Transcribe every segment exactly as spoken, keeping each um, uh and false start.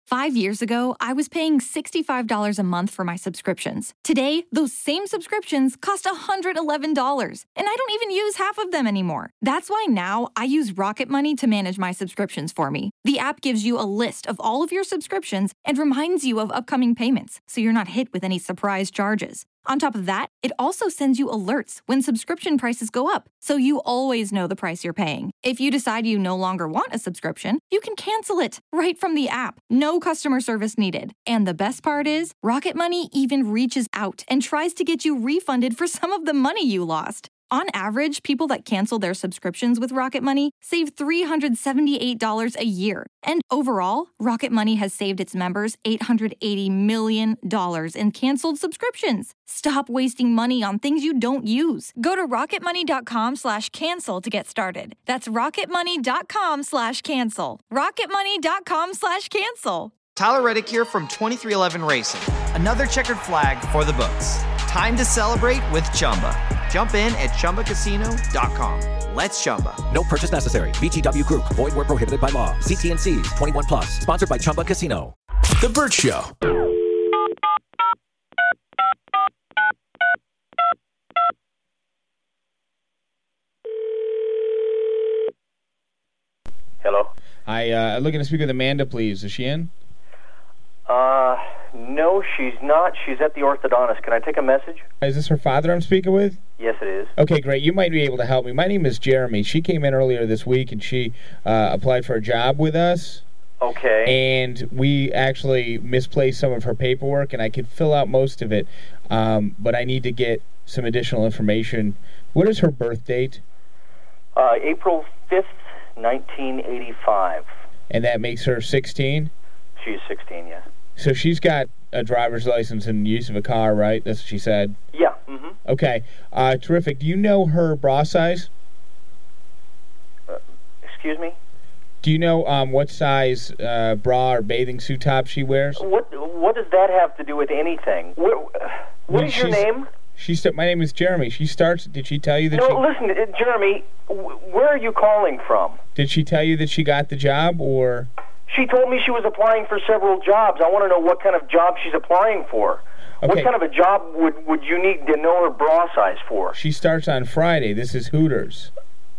Five years ago, I was paying sixty-five dollars a month for my subscriptions. Today, those same subscriptions cost one hundred eleven dollars, and I don't even use half of them anymore. That's why now I use Rocket Money to manage my subscriptions for me. The app gives you a list of all of your subscriptions and reminds you of upcoming payments, so you're not hit with any surprise charges. On top of that, it also sends you alerts when subscription prices go up, so you always know the price you're paying. If you decide you no longer want a subscription, you can cancel it right from the app. No customer service needed. And the best part is, Rocket Money even reaches out and tries to get you refunded for some of the money you lost. On average, people that cancel their subscriptions with Rocket Money save three hundred seventy-eight dollars a year. And overall, Rocket Money has saved its members eight hundred eighty million dollars in canceled subscriptions. Stop wasting money on things you don't use. Go to rocketmoney.com slash cancel to get started. That's rocketmoney.com slash cancel. rocketmoney.com slash cancel. Tyler Reddick here from twenty-three eleven Racing. Another checkered flag for the books. Time to celebrate with Chumba. Jump in at Chumba Casino dot com. Let's Chumba. No purchase necessary. V G W Group. Void where prohibited by law. See T and C's. twenty-one plus. Sponsored by Chumba Casino. The Burt Show. Hello? Hi, uh, I'm looking to speak with Amanda, please. Is she in? Uh, no, she's not. She's at the orthodontist. Can I take a message? Is this her father I'm speaking with? Yes, it is. Okay, great. You might be able to help me. My name is Jeremy. She came in earlier this week, and she uh, applied for a job with us. Okay. And we actually misplaced some of her paperwork, and I could fill out most of it, um, but I need to get some additional information. What is her birth date? Uh, April fifth, nineteen eighty-five. And that makes her sixteen? She's sixteen, yes. So she's got a driver's license and use of a car, right? That's what she said? Yeah. Mm-hmm. Okay. Uh, terrific. Do you know her bra size? Uh, excuse me? Do you know um, what size uh, bra or bathing suit top she wears? What What does that have to do with anything? What, what is your name? She st- my name is Jeremy. She starts. Did she tell you that? No, she, listen, uh, Jeremy. W- where are you calling from? Did she tell you that she got the job, or? She told me she was applying for several jobs. I want to know what kind of job she's applying for. Okay. What kind of a job would, would you need to know her bra size for? She starts on Friday. This is Hooters.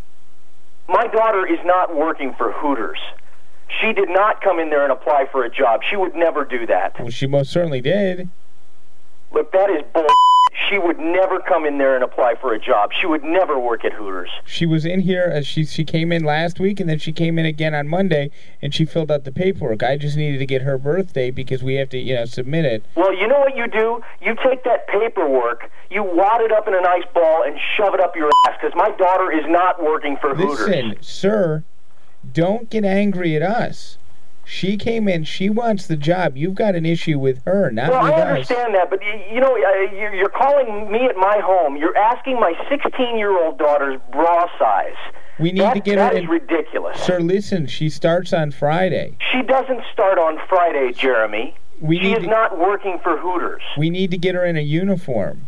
My daughter is not working for Hooters. She did not come in there and apply for a job. She would never do that. Well, she most certainly did. Look, that is bull. She would never come in there and apply for a job. She would never work at Hooters. She was in here. As she she came in last week, and then she came in again on Monday, and she filled out the paperwork. I just needed to get her birthday because we have to, you know, submit it. Well, you know what you do? You take that paperwork, you wad it up in a nice ball, and shove it up your ass, because my daughter is not working for Hooters. Listen, sir, don't get angry at us. She came in. She wants the job. You've got an issue with her, not well, with us. Well, I understand that, but, you know, you're calling me at my home. You're asking my sixteen-year-old daughter's bra size. We need that, to get that her is in. ridiculous. Sir, listen, she starts on Friday. She doesn't start on Friday, Jeremy. We she need is to, not working for Hooters. We need to get her in a uniform.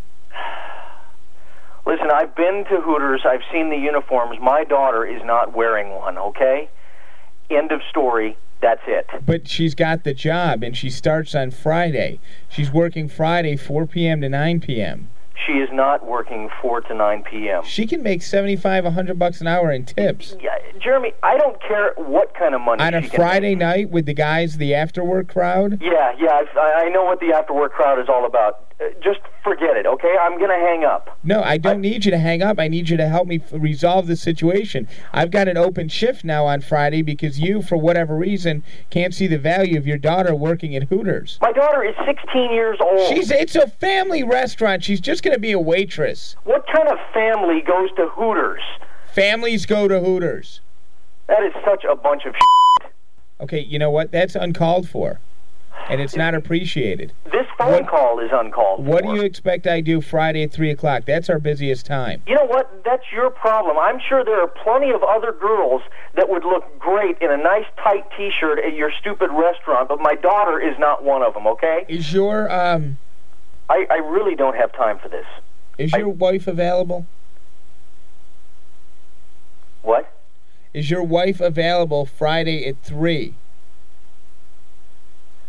Listen, I've been to Hooters. I've seen the uniforms. My daughter is not wearing one, okay? End of story. That's it. But she's got the job, and she starts on Friday. She's working Friday, four p.m. to nine p.m. She is not working four to nine p.m. She can make seventy-five, a hundred bucks an hour in tips. Yeah, Jeremy, I don't care what kind of money on a she Friday can make. night with the guys, the after-work crowd. Yeah, yeah, I, I know what the after-work crowd is all about. Uh, just forget it, okay? I'm going to hang up. No, I don't I, need you to hang up. I need you to help me f- resolve the situation. I've got an open shift now on Friday because you, for whatever reason, can't see the value of your daughter working at Hooters. My daughter is sixteen years old. She's It's a family restaurant. She's just going to be a waitress. What kind of family goes to Hooters? Families go to Hooters. That is such a bunch of shit. Okay, you know what? That's uncalled for. And it's not appreciated. This phone what, call is uncalled What for. do you expect I do Friday at three o'clock? That's our busiest time. You know what? That's your problem. I'm sure there are plenty of other girls that would look great in a nice tight T-shirt at your stupid restaurant, but my daughter is not one of them, okay? Is your, um... I, I really don't have time for this. Is your I, wife available? What? Is your wife available Friday at three?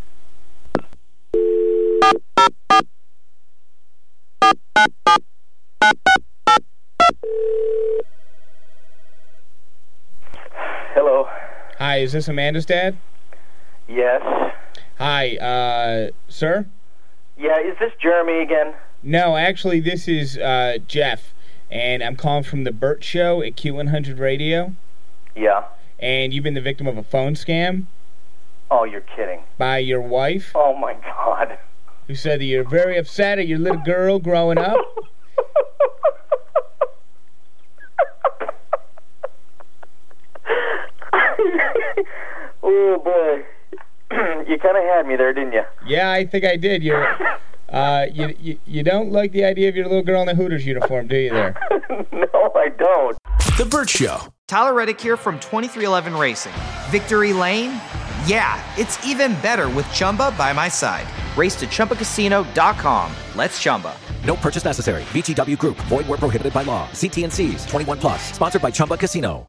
is this Amanda's dad? Yes. Hi, uh, sir? Yeah, is this Jeremy again? No, actually, this is uh, Jeff, and I'm calling from the Burt Show at Q one hundred Radio. Yeah. And you've been the victim of a phone scam? Oh, you're kidding. By your wife? Oh, my God. Who said that you're very upset at your little girl growing up? Oh, boy. You kind of had me there, didn't you? Yeah, I think I did. You're, uh, you, you you don't like the idea of your little girl in a Hooters uniform, do you there? No, I don't. The Burt Show. Tyler Reddick here from twenty-three eleven Racing. Victory Lane? Yeah, it's even better with Chumba by my side. Race to Chumba Casino dot com. Let's Chumba. No purchase necessary. V G W Group. Void where prohibited by law. See T and C's. twenty-one plus. Sponsored by Chumba Casino.